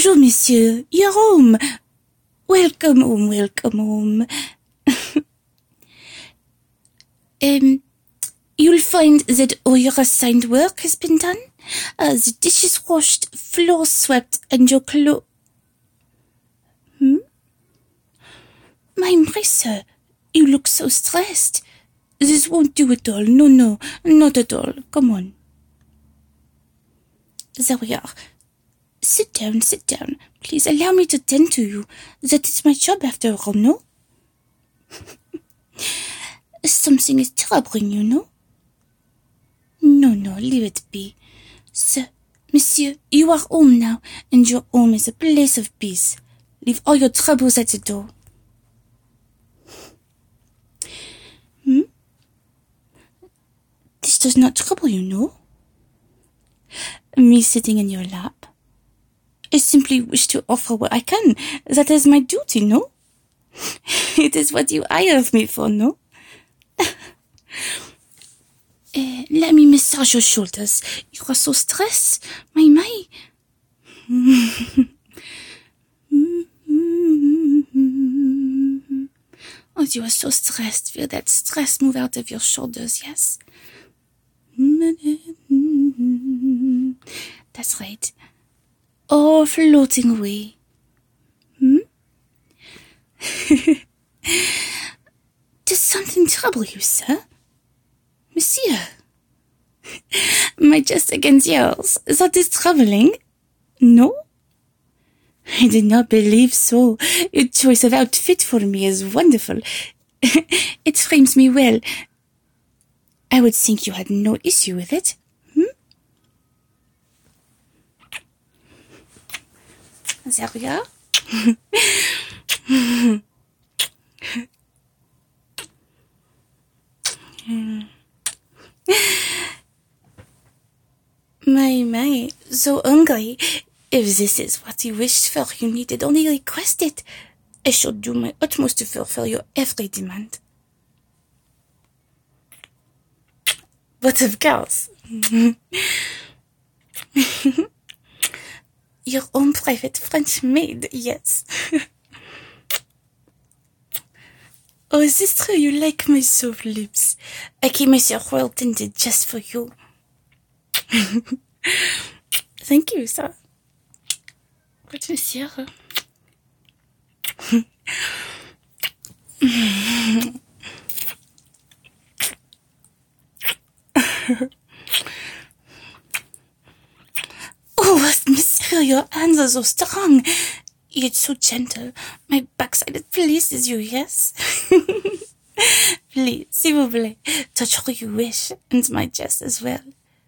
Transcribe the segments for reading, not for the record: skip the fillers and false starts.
Bonjour, monsieur. You're home. Welcome home, welcome home. You'll find that all your assigned work has been done. The dishes washed, floors swept, and your My sir, you look so stressed. This won't do at all. No, not at all. Come on. There we are. Sit down. Please allow me to tend to you. That is my job after all, no? Something is troubling you, no? No, leave it be. Sir, monsieur, you are home now, and your home is a place of peace. Leave all your troubles at the door. This does not trouble you, no? Me sitting in your lap? I simply wish to offer what I can. That is my duty, no? It is what you hired me for, no? Let me massage your shoulders. You are so stressed. My. Oh, you are so stressed. Feel that stress move out of your shoulders, yes? That's right. All floating away. Does something trouble you, sir? Monsieur? My chest against yours, that is troubling? No? I did not believe so. Your choice of outfit for me is wonderful. It frames me well. I would think you had no issue with it. There we are. My, so hungry. If this is what you wished for, you needed only request it. I shall do my utmost to fulfill your every demand. But of course, your own private French maid, yes. Oh, is this true? You like my soft lips? I keep myself well tinted just for you. Thank you, sir. But monsieur. Oh, monsieur, your hands are so strong. Yet so gentle. My backside pleases you, yes? Please, s'il vous plaît, touch all you wish, and my chest as well.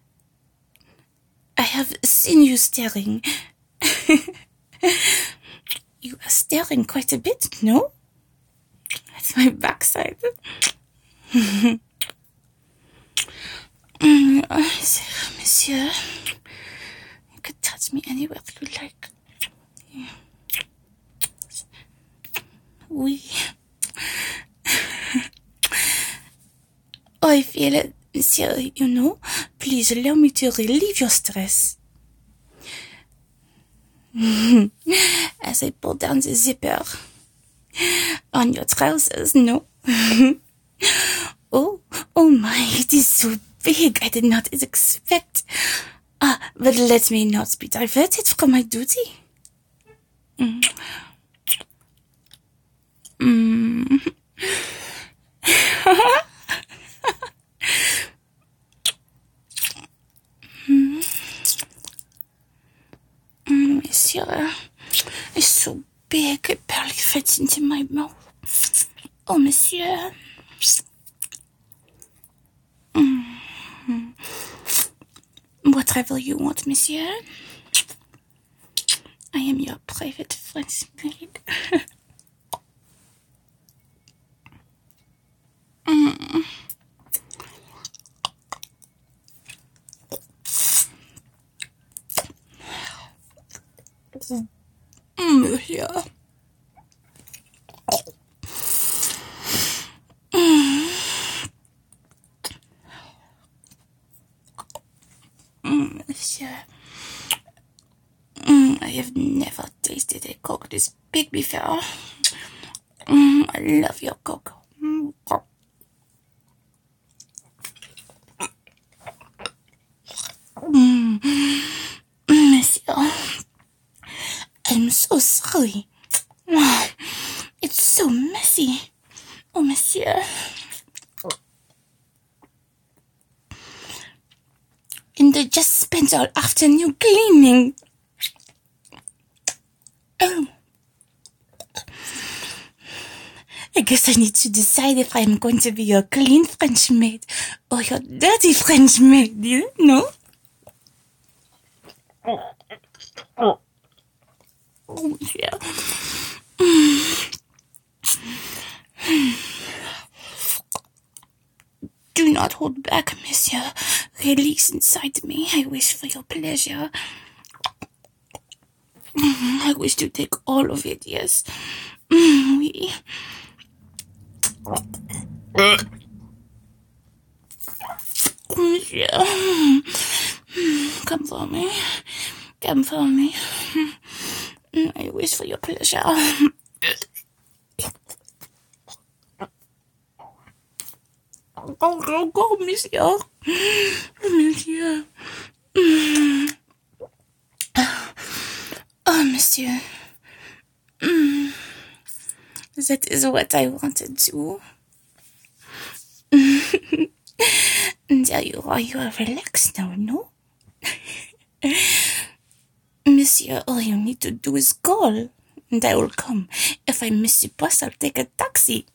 I have seen you staring. You are staring quite a bit, no? At my backside. Monsieur, you could touch me anywhere you like. Oui. Oh, I feel it, monsieur, you know. Please allow me to relieve your stress. As I pull down the zipper. On your trousers, no? Oh my, it is so big. I did not expect. But let me not be diverted from my duty. Monsieur, it's so big, it barely fits into my mouth. Oh, monsieur. Whatever you want, monsieur. I am your private French maid. Monsieur. Monsieur. I have never tasted a Coke this big before. I love your Coke. Monsieur, I'm so sorry. It's so messy. Oh, monsieur. And I just spent all afternoon cleaning. Oh. I guess I need to decide if I'm going to be your clean French maid or your dirty French maid, you know? Oh, yeah. Do not hold back, monsieur. Release inside me. I wish for your pleasure. I wish to take all of it, yes. Oui. Monsieur. Come for me. Come for me. I wish for your pleasure. Go, monsieur. Monsieur. Oh, monsieur. That is what I wanted to. There you are relaxed now, no? Monsieur, all you need to do is call, and I will come. If I miss your bus, I'll take a taxi.